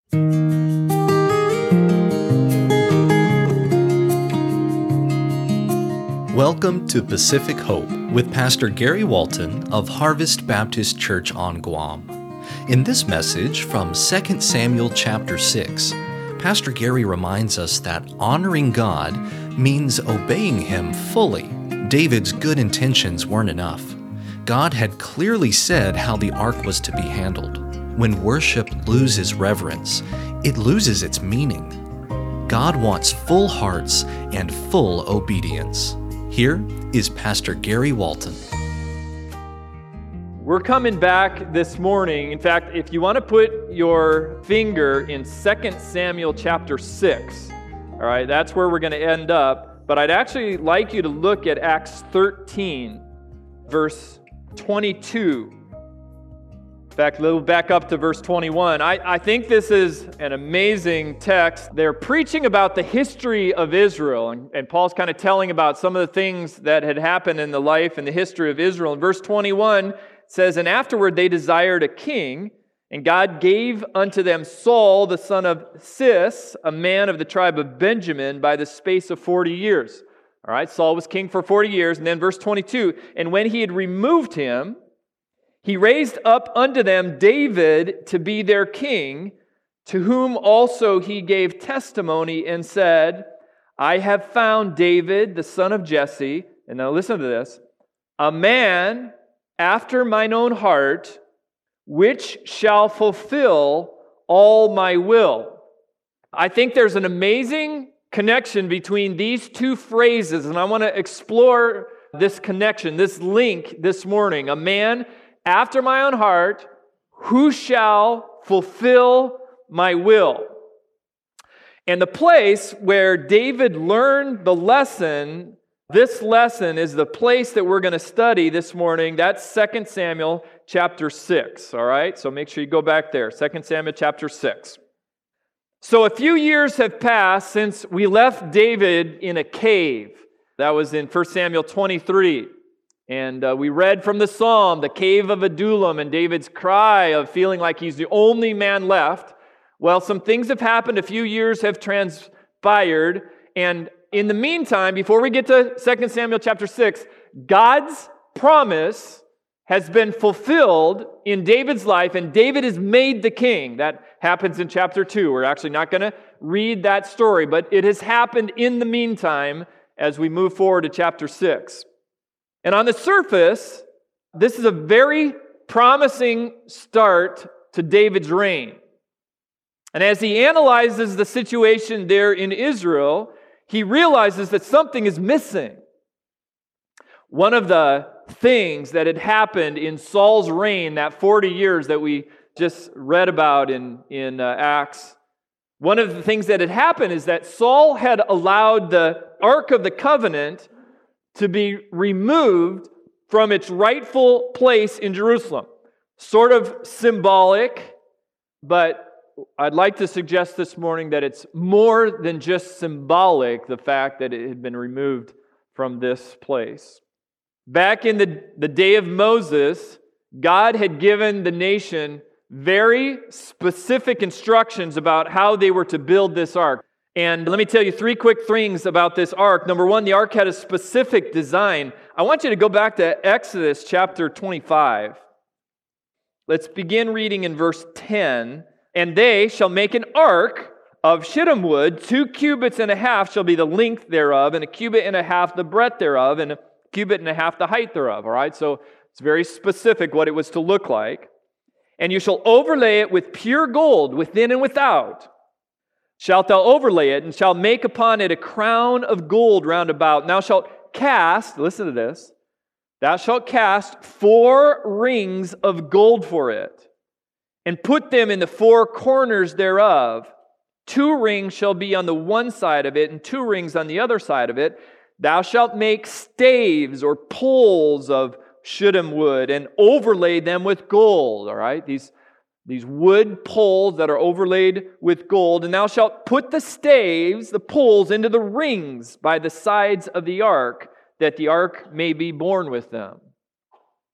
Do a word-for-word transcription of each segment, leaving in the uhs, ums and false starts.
Welcome to Pacific Hope with Pastor Gary Walton of Harvest Baptist Church on Guam. In this message from Second Samuel chapter six, Pastor Gary reminds us that honoring God means obeying Him fully. David's good intentions weren't enough. God had clearly said how the ark was to be handled. When worship loses reverence, it loses its meaning. God wants full hearts and full obedience. Here is Pastor Gary Walton. We're coming back this morning. In fact, if you want to put your finger in Second Samuel chapter six, all right, that's where we're going to end up. But I'd actually like you to look at Acts thirteen, verse twenty-two. In fact, a little back up to verse twenty-one. I, I think this is an amazing text. They're preaching about the history of Israel, and, and Paul's kind of telling about some of the things that had happened in the life and the history of Israel. In verse twenty-one, it says, "And afterward they desired a king, and God gave unto them Saul, the son of Cis, a man of the tribe of Benjamin, by the space of forty years." All right, Saul was king for forty years. And then verse twenty-two, "And when he had removed him, he raised up unto them David to be their king, to whom also he gave testimony and said, I have found David, the son of Jesse," and now listen to this, "a man after mine own heart, which shall fulfill all my will." I think there's an amazing connection between these two phrases, and I want to explore this connection, this link this morning. A man after my own heart, who shall fulfill my will. And the place where David learned the lesson, this lesson is the place that we're going to study this morning. That's Second Samuel chapter six, all right? So make sure you go back there, Second Samuel chapter six. So a few years have passed since we left David in a cave. That was in First Samuel twenty-three. And uh, we read from the Psalm, the cave of Adullam, and David's cry of feeling like he's the only man left. Well, some things have happened. A few years have transpired. And in the meantime, before we get to Second Samuel chapter six, God's promise has been fulfilled in David's life, and David is made the king. That happens in chapter two. We're actually not going to read that story, but it has happened in the meantime as we move forward to chapter six. And on the surface, this is a very promising start to David's reign. And as he analyzes the situation there in Israel, he realizes that something is missing. One of the things that had happened in Saul's reign, that forty years that we just read about in, in uh, Acts, one of the things that had happened is that Saul had allowed the Ark of the Covenant to be removed from its rightful place in Jerusalem. Sort of symbolic, but I'd like to suggest this morning that it's more than just symbolic, the fact that it had been removed from this place. Back in the, the day of Moses, God had given the nation very specific instructions about how they were to build this ark. And let me tell you three quick things about this ark. Number one, the ark had a specific design. I want you to go back to Exodus chapter twenty-five. Let's begin reading in verse ten. "And they shall make an ark of shittim wood, two cubits and a half shall be the length thereof, and a cubit and a half the breadth thereof, and a cubit and a half the height thereof." All right, so it's very specific what it was to look like. "And you shall overlay it with pure gold within and without. Shalt thou overlay it, and shalt make upon it a crown of gold round about. And thou shalt cast," listen to this, "thou shalt cast four rings of gold for it, and put them in the four corners thereof. Two rings shall be on the one side of it, and two rings on the other side of it. Thou shalt make staves or poles of shittim wood, and overlay them with gold." All right, these These wood poles that are overlaid with gold. "And thou shalt put the staves, the poles, into the rings by the sides of the ark, that the ark may be borne with them.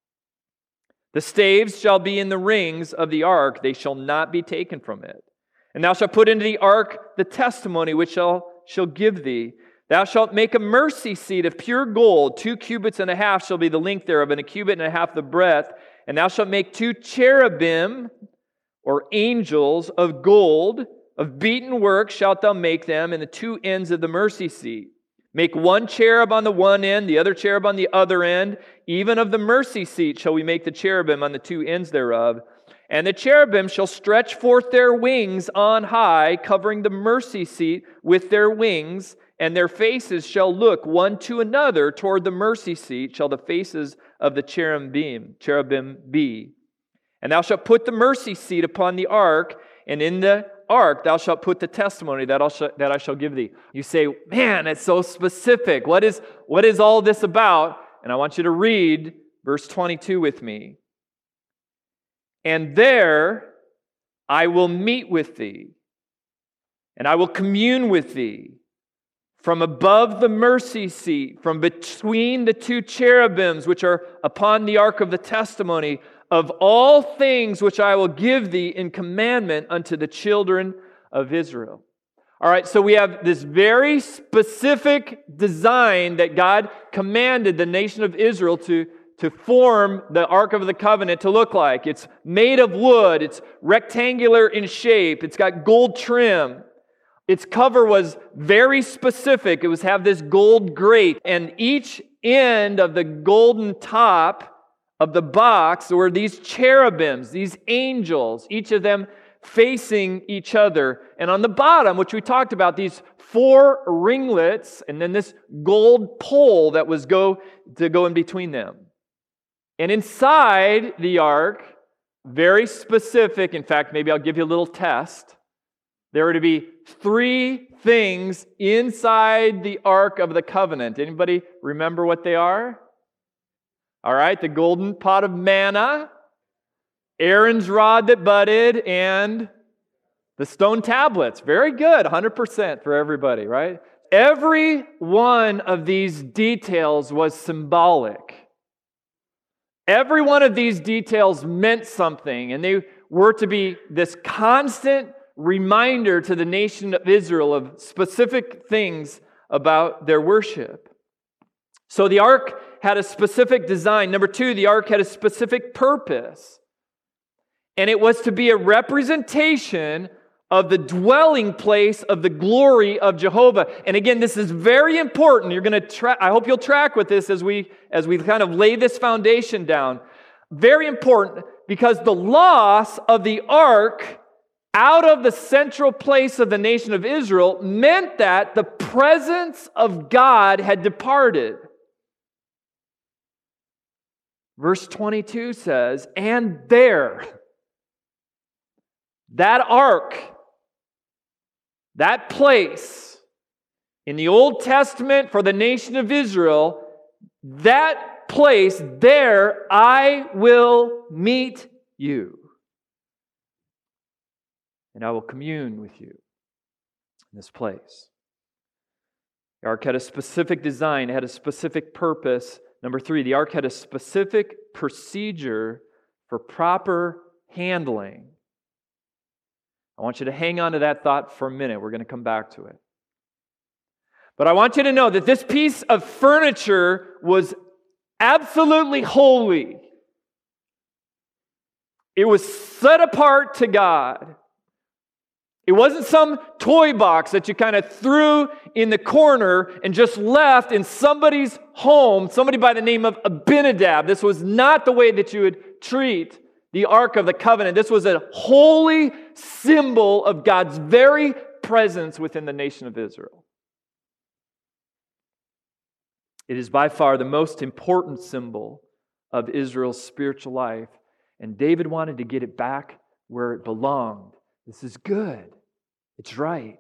The staves shall be in the rings of the ark, they shall not be taken from it. And thou shalt put into the ark the testimony which shall, shall give thee. Thou shalt make a mercy seat of pure gold. Two cubits and a half shall be the length thereof, and a cubit and a half the breadth. And thou shalt make two cherubim, or angels, of gold. Of beaten work shalt thou make them in the two ends of the mercy seat. Make one cherub on the one end, the other cherub on the other end. Even of the mercy seat shall we make the cherubim on the two ends thereof. And the cherubim shall stretch forth their wings on high, covering the mercy seat with their wings, and their faces shall look one to another toward the mercy seat, shall the faces of the cherubim, cherubim be. And thou shalt put the mercy seat upon the ark, and in the ark thou shalt put the testimony that, I'll sh- that I shall give thee. You say, man, it's so specific. What is, what is all this about? And I want you to read verse twenty-two with me. And there I will meet with thee, and I will commune with thee from above the mercy seat, from between the two cherubims which are upon the ark of the testimony, of all things which I will give thee in commandment unto the children of Israel. All right, so we have this very specific design that God commanded the nation of Israel to, to form the Ark of the Covenant to look like. It's made of wood, it's rectangular in shape, it's got gold trim. Its cover was very specific. It was have this gold grate, and each end of the golden top of the box were these cherubims, these angels, each of them facing each other. And on the bottom, which we talked about, these four ringlets, and then this gold pole that was go to go in between them. And inside the ark, very specific, in fact, maybe I'll give you a little test. There were to be three things inside the Ark of the Covenant. Anybody remember what they are? All right, the golden pot of manna, Aaron's rod that budded, and the stone tablets. Very good, one hundred percent for everybody, right? Every one of these details was symbolic. Every one of these details meant something, and they were to be this constant reminder to the nation of Israel of specific things about their worship. So the ark had a specific design. Number two, the ark had a specific purpose. And it was to be a representation of the dwelling place of the glory of Jehovah. And again, this is very important. You're going to tra- I hope you'll track with this as we as we kind of lay this foundation down. Very important, because the loss of the ark out of the central place of the nation of Israel meant that the presence of God had departed. Verse twenty-two says, and there, that ark, that place in the Old Testament for the nation of Israel, that place, there I will meet you. And I will commune with you in this place. The ark had a specific design, it had a specific purpose. Number three, the ark had a specific procedure for proper handling. I want you to hang on to that thought for a minute. We're going to come back to it. But I want you to know that this piece of furniture was absolutely holy. It was set apart to God. It wasn't some toy box that you kind of threw in the corner and just left in somebody's home, somebody by the name of Abinadab. This was not the way that you would treat the Ark of the Covenant. This was a holy symbol of God's very presence within the nation of Israel. It is by far the most important symbol of Israel's spiritual life, and David wanted to get it back where it belonged. This is good. It's right.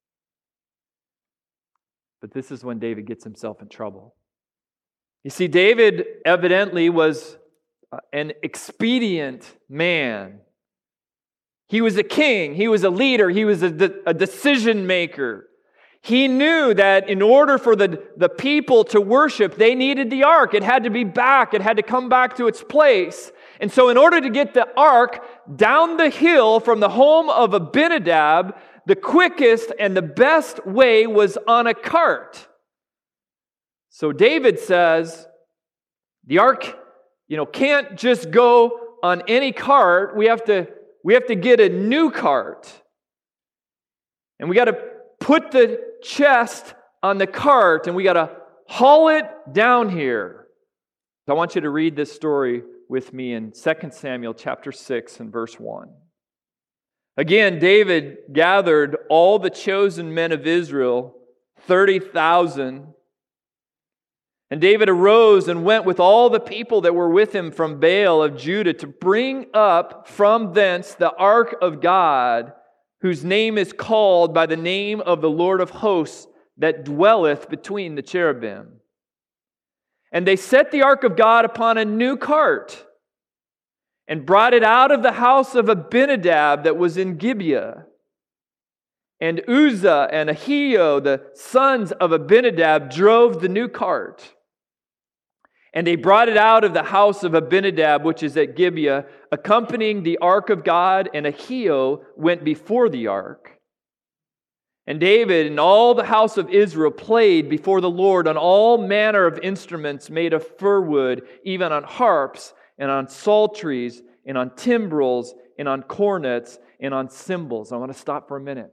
But this is when David gets himself in trouble. You see, David evidently was an expedient man. He was a king. He was a leader. He was a, de- a decision maker. He knew that in order for the, the people to worship, they needed the ark. It had to be back. It had to come back to its place. And so in order to get the ark down the hill from the home of Abinadab, the quickest and the best way was on a cart. So David says, the ark, you know, can't just go on any cart. We have to, we have to get a new cart. And we got to put the chest on the cart, and we got to haul it down here. So I want you to read this story with me in Second Samuel chapter six and verse one. Again, David gathered all the chosen men of Israel, thirty thousand. And David arose and went with all the people that were with him from Baal of Judah to bring up from thence the ark of God, whose name is called by the name of the Lord of hosts, that dwelleth between the cherubim. And they set the ark of God upon a new cart, and brought it out of the house of Abinadab that was in Gibeah. And Uzzah and Ahio, the sons of Abinadab, drove the new cart. And they brought it out of the house of Abinadab, which is at Gibeah, accompanying the ark of God, and Ahio went before the ark. And David and all the house of Israel played before the Lord on all manner of instruments made of fir wood, even on harps, and on psalteries, and on timbrels, and on cornets, and on cymbals. I want to stop for a minute.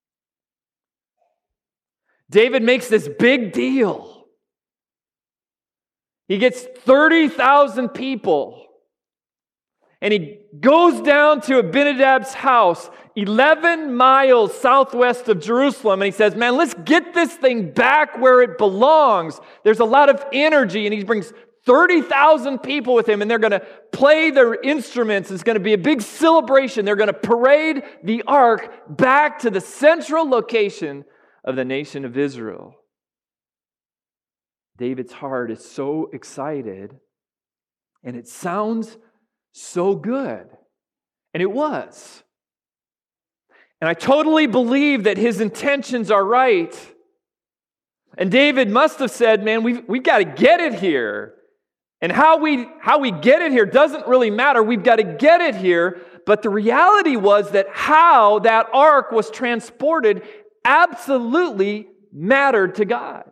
David makes this big deal. He gets thirty thousand people, and he goes down to Abinadab's house, eleven miles southwest of Jerusalem, and he says, man, let's get this thing back where it belongs. There's a lot of energy, and he brings thirty thousand people with him, and they're going to play their instruments. It's going to be a big celebration. They're going to parade the ark back to the central location of the nation of Israel. David's heart is so excited, and it sounds so good. And it was. And I totally believe that his intentions are right. And David must have said, man, we've, we've got to get it here. And how we, how we get it here doesn't really matter. We've got to get it here. But the reality was that how that ark was transported absolutely mattered to God.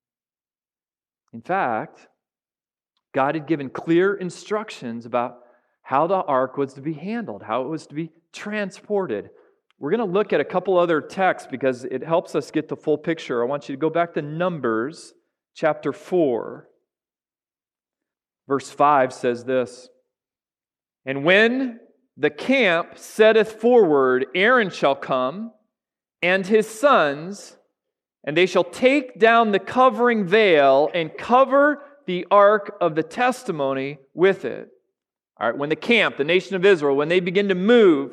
In fact, God had given clear instructions about how the ark was to be handled, how it was to be transported. We're going to look at a couple other texts because it helps us get the full picture. I want you to go back to Numbers chapter four. Verse five says this, and when the camp setteth forward, Aaron shall come, and his sons, and they shall take down the covering veil and cover the ark of the testimony with it. All right, when the camp, the nation of Israel, when they begin to move,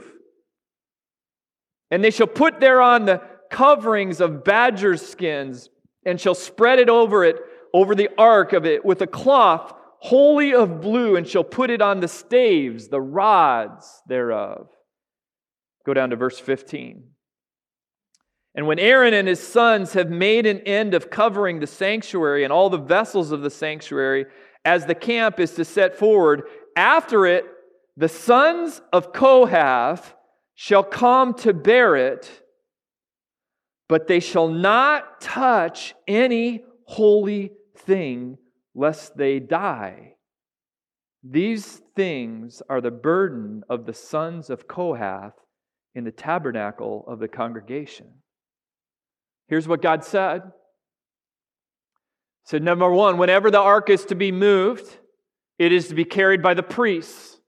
and they shall put thereon the coverings of badger skins, and shall spread it over it, over the ark of it, with a cloth wholly of blue, and shall put it on the staves, the rods thereof. Go down to verse fifteen. And when Aaron and his sons have made an end of covering the sanctuary and all the vessels of the sanctuary, as the camp is to set forward, after it, the sons of Kohath shall come to bear it, but they shall not touch any holy thing, lest they die. These things are the burden of the sons of Kohath in the tabernacle of the congregation. Here's what God said. He said, number one, whenever the ark is to be moved, it is to be carried by the priests.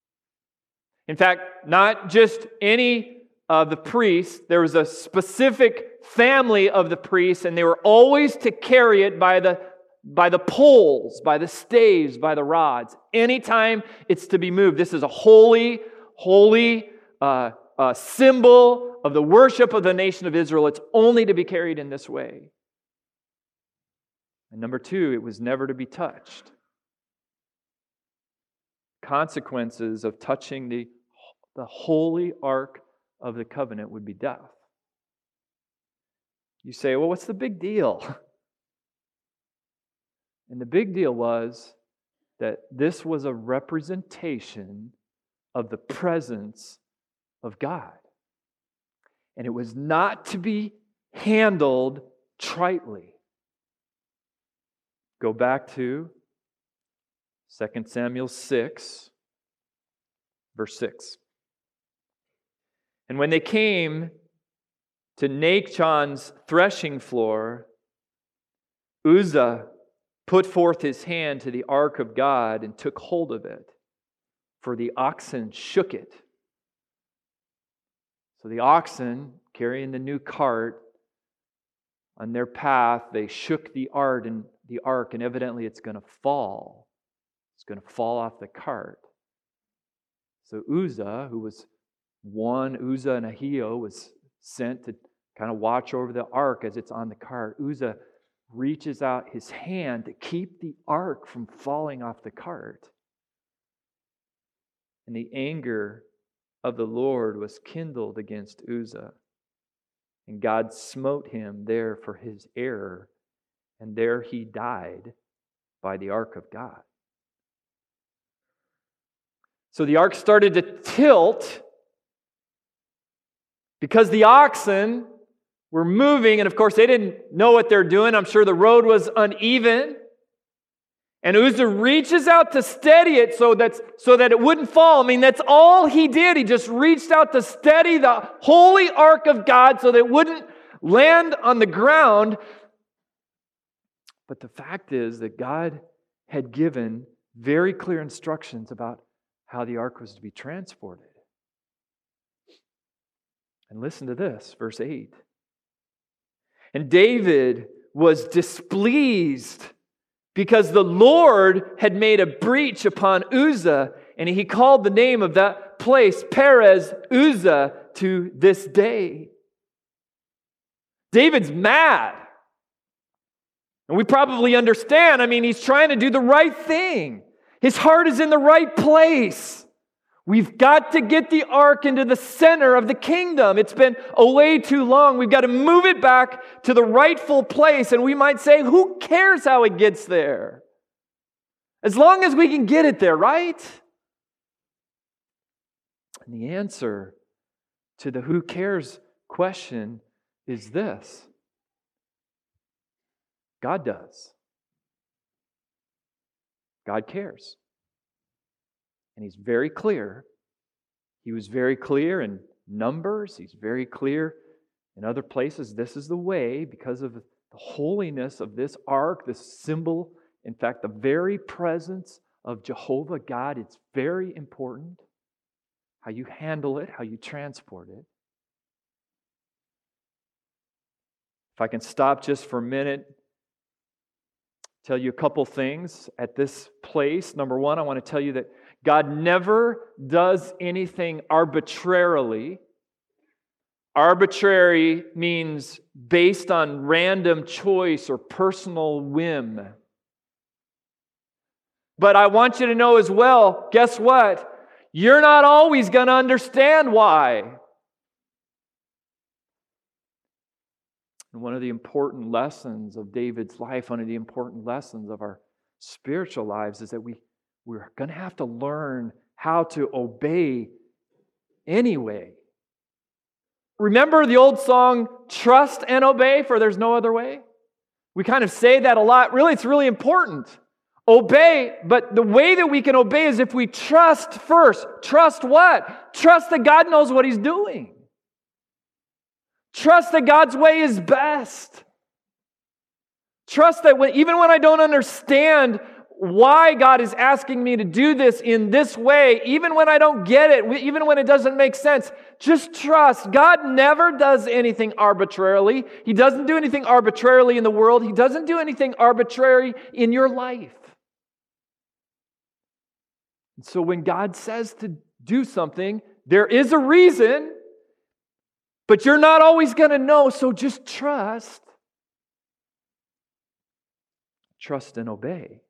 In fact, not just any of the priests. There was a specific family of the priests, and they were always to carry it by the, by the poles, by the staves, by the rods. Anytime it's to be moved. This is a holy, holy uh, uh, symbol of the worship of the nation of Israel. It's only to be carried in this way. And number two, it was never to be touched. Consequences of touching the, the holy ark of the covenant would be death. You say, well, what's the big deal? And the big deal was that this was a representation of the presence of God. And it was not to be handled tritely. Go back to Second Samuel six, verse six. And when they came to Nachon's threshing floor, Uzzah put forth his hand to the ark of God and took hold of it, for the oxen shook it. So the oxen, carrying the new cart, on their path, they shook the ark, and the ark, and evidently it's going to fall. It's going to fall off the cart. So Uzzah, who was one, Uzzah and Ahio, was sent to kind of watch over the ark as it's on the cart. Uzzah reaches out his hand to keep the ark from falling off the cart. And the anger of the Lord was kindled against Uzzah. And God smote him there for his error, and there he died by the ark of God. So the ark started to tilt because the oxen were moving, and of course they didn't know what they're doing. I'm sure the road was uneven. And Uzzah reaches out to steady it so, that's, so that it wouldn't fall. I mean, that's all he did. He just reached out to steady the holy ark of God so that it wouldn't land on the ground. But the fact is that God had given very clear instructions about how the ark was to be transported. And listen to this, verse eight. And David was displeased because the Lord had made a breach upon Uzzah, and he called the name of that place Perez Uzzah to this day. David's mad. And we probably understand. I mean, he's trying to do the right thing. His heart is in the right place. We've got to get the ark into the center of the kingdom. It's been away too long. We've got to move it back to the rightful place. And we might say, who cares how it gets there? As long as we can get it there, right? And the answer to the who cares question is this: God does. God cares. And He's very clear. He was very clear in Numbers. He's very clear in other places. This is the way, because of the holiness of this ark, this symbol, in fact, the very presence of Jehovah God. It's very important how you handle it, how you transport it. If I can stop just for a minute, tell you a couple things at this place. Number one, I want to tell you that God never does anything arbitrarily. Arbitrary means based on random choice or personal whim. But I want you to know as well, guess what? You're not always going to understand why. And one of the important lessons of David's life, one of the important lessons of our spiritual lives is that we We're going to have to learn how to obey anyway. Remember the old song, "Trust and obey, for there's no other way"? We kind of say that a lot. Really, it's really important. Obey, but the way that we can obey is if we trust first. Trust what? Trust that God knows what He's doing. Trust that God's way is best. Trust that when, even when I don't understand why God is asking me to do this in this way, even when I don't get it, even when it doesn't make sense, just trust. God never does anything arbitrarily. He doesn't do anything arbitrarily in the world. He doesn't do anything arbitrary in your life. And so when God says to do something, there is a reason, but you're not always going to know, so just trust. Trust and obey.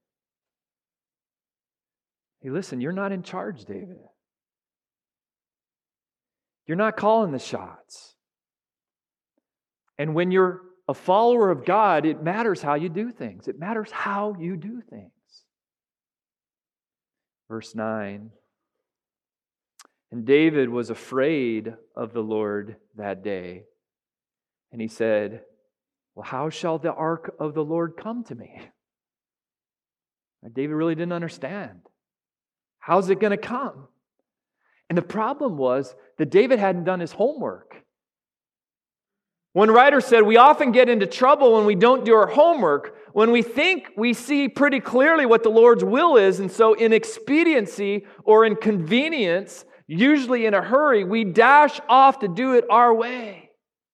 Hey, listen, you're not in charge, David. You're not calling the shots. And when you're a follower of God, it matters how you do things. It matters how you do things. Verse nine. And David was afraid of the Lord that day. And he said, well, how shall the ark of the Lord come to me? And David really didn't understand. How's it going to come? And the problem was that David hadn't done his homework. One writer said, we often get into trouble when we don't do our homework, when we think we see pretty clearly what the Lord's will is, and so in expediency or in convenience, usually in a hurry, we dash off to do it our way.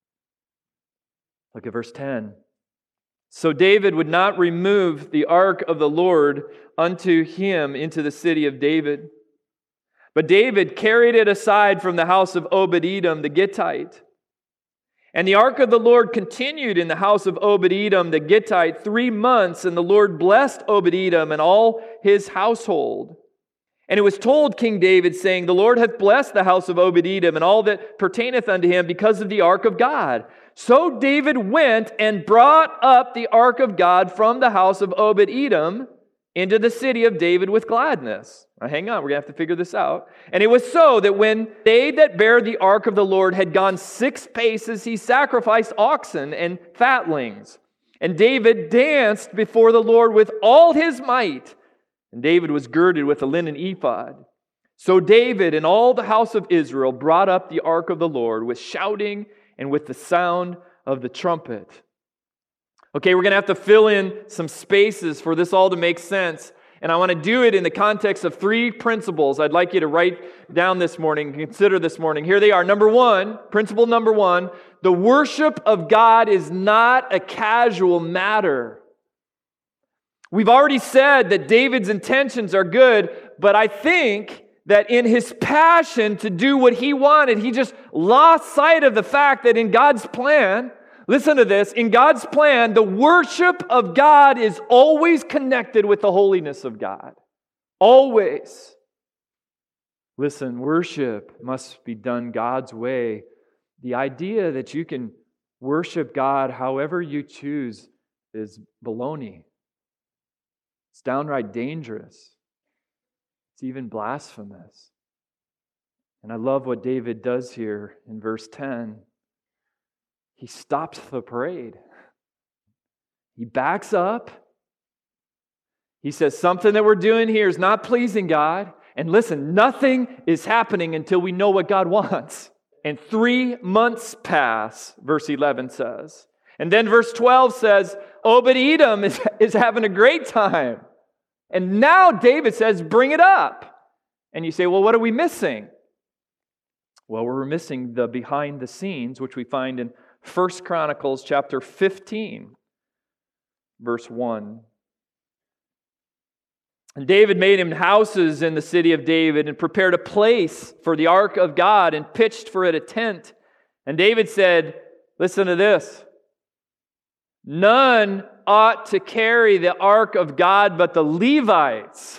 Look at verse ten. So David would not remove the ark of the Lord unto him into the city of David. But David carried it aside from the house of Obed-Edom the Gittite. And the ark of the Lord continued in the house of Obed-Edom the Gittite three months, and the Lord blessed Obed-Edom and all his household. And it was told King David, saying, the Lord hath blessed the house of Obed-Edom and all that pertaineth unto him because of the ark of God. So David went and brought up the ark of God from the house of Obed-Edom into the city of David with gladness. Now hang on, we're going to have to figure this out. And it was so that when they that bare the ark of the Lord had gone six paces, he sacrificed oxen and fatlings. And David danced before the Lord with all his might. And David was girded with a linen ephod. So David and all the house of Israel brought up the ark of the Lord with shouting and with the sound of the trumpet. Okay, we're going to have to fill in some spaces for this all to make sense. And I want to do it in the context of three principles I'd like you to write down this morning, consider this morning. Here they are. Number one, principle number one, the worship of God is not a casual matter. We've already said that David's intentions are good, but I think that in his passion to do what he wanted, he just lost sight of the fact that in God's plan, listen to this, in God's plan, the worship of God is always connected with the holiness of God. Always. Listen, worship must be done God's way. The idea that you can worship God however you choose is baloney. It's downright dangerous. It's even blasphemous. And I love what David does here in verse ten. He stops the parade. He backs up. He says, something that we're doing here is not pleasing God. And listen, nothing is happening until we know what God wants. And three months pass, verse eleven says. And then verse twelve says, Obed-Edom is, is having a great time. And now David says, bring it up. And you say, well, what are we missing? Well, we're missing the behind the scenes, which we find in First Chronicles chapter fifteen, verse one. And David made him houses in the city of David and prepared a place for the ark of God and pitched for it a tent. And David said, listen to this. None ought to carry the ark of God but the Levites.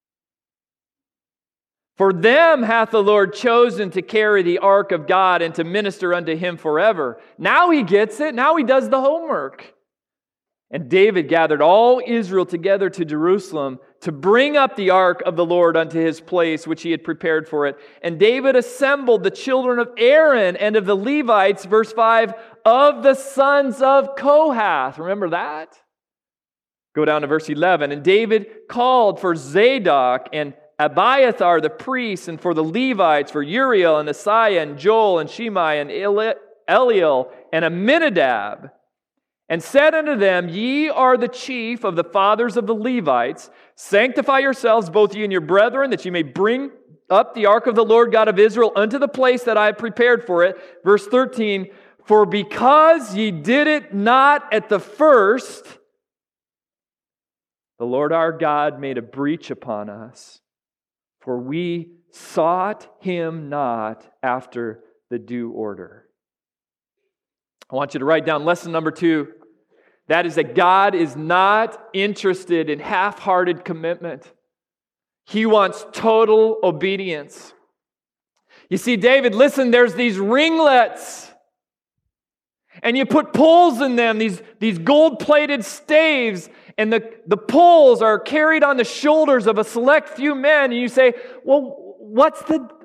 For them hath the Lord chosen to carry the ark of God and to minister unto him forever. Now he gets it. Now he does the homework. And David gathered all Israel together to Jerusalem to bring up the ark of the Lord unto his place, which he had prepared for it. And David assembled the children of Aaron and of the Levites, verse five, of the sons of Kohath. Remember that? Go down to verse eleven. And David called for Zadok and Abiathar the priests, and for the Levites, for Uriel and Asaiah and Joel and Shimei and Eliel and Aminadab, and said unto them, Ye are the chief of the fathers of the Levites. Sanctify yourselves, both ye and your brethren, that ye may bring up the ark of the Lord God of Israel unto the place that I have prepared for it. Verse thirteen, For because ye did it not at the first, the Lord our God made a breach upon us, for we sought him not after the due order. I want you to write down lesson number two. That is that God is not interested in half-hearted commitment. He wants total obedience. You see, David, listen, there's these ringlets. And you put poles in them, these, these gold-plated staves, and the, the poles are carried on the shoulders of a select few men. And you say, well, what's the,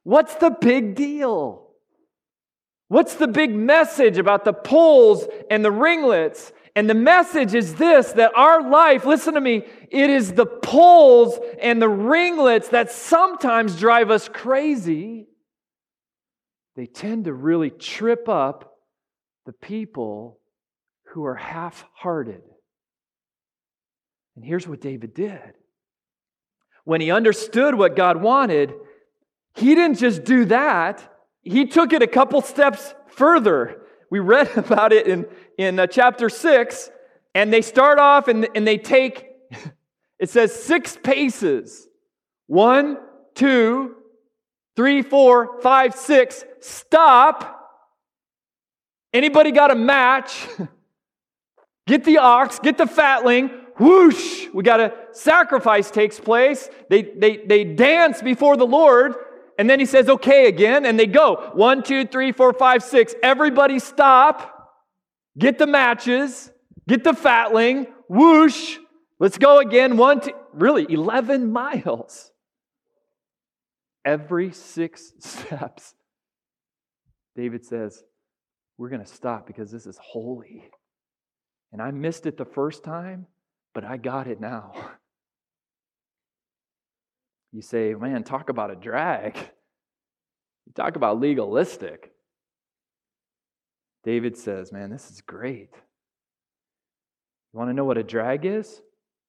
What's the big deal? What's the big message about the poles and the ringlets? And the message is this, that our life, listen to me, it is the poles and the ringlets that sometimes drive us crazy. They tend to really trip up the people who are half-hearted. And here's what David did. When he understood what God wanted, he didn't just do that. He took it a couple steps further. We read about it in, in uh, chapter six, and they start off and, and they take, it says six paces. One, two, three, four, five, six. Stop. Anybody got a match? Get the ox, get the fatling. Whoosh! We got a sacrifice takes place. They, they, they dance before the Lord. And then he says, okay, again. And they go. One, two, three, four, five, six. Everybody stop. Get the matches. Get the fatling. Whoosh. Let's go again. One, two, really, eleven miles. Every six steps, David says, we're going to stop because this is holy. And I missed it the first time, but I got it now. You say, man, talk about a drag. You talk about legalistic. David says, man, this is great. You want to know what a drag is?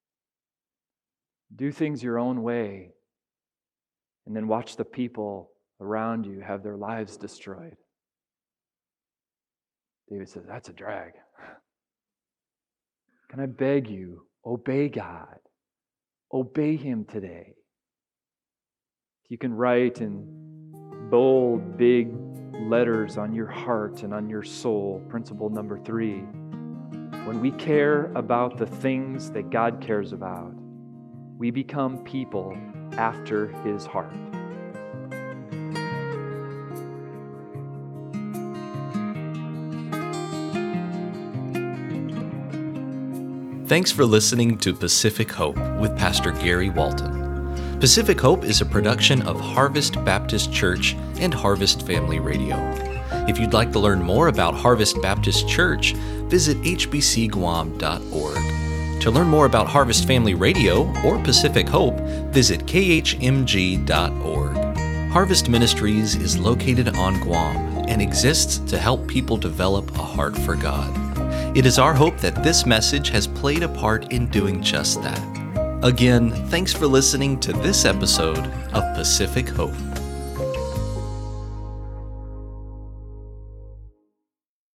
Do things your own way, and then watch the people around you have their lives destroyed. David says, that's a drag. Can I beg you, obey God. Obey Him today. You can write in bold, big letters on your heart and on your soul, principle number three. When we care about the things that God cares about, we become people after His heart. Thanks for listening to Pacific Hope with Pastor Gary Walton. Pacific Hope is a production of Harvest Baptist Church and Harvest Family Radio. If you'd like to learn more about Harvest Baptist Church, visit h b c guam dot org. To learn more about Harvest Family Radio or Pacific Hope, visit k h m g dot org. Harvest Ministries is located on Guam and exists to help people develop a heart for God. It is our hope that this message has played a part in doing just that. Again, thanks for listening to this episode of Pacific Hope.